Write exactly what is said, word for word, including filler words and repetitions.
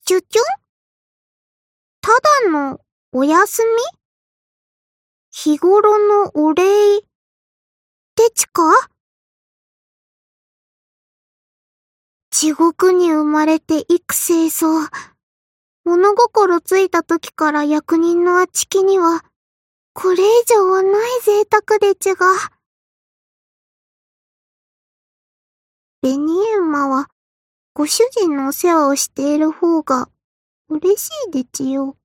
チュチュン？ただのお休み？日頃のお礼でちか？地獄に生まれて幾清掃。物心ついた時から役人のあちきには、これ以上はない贅沢でちが。紅馬は、ご主人のお世話をしている方が、嬉しいでちよ。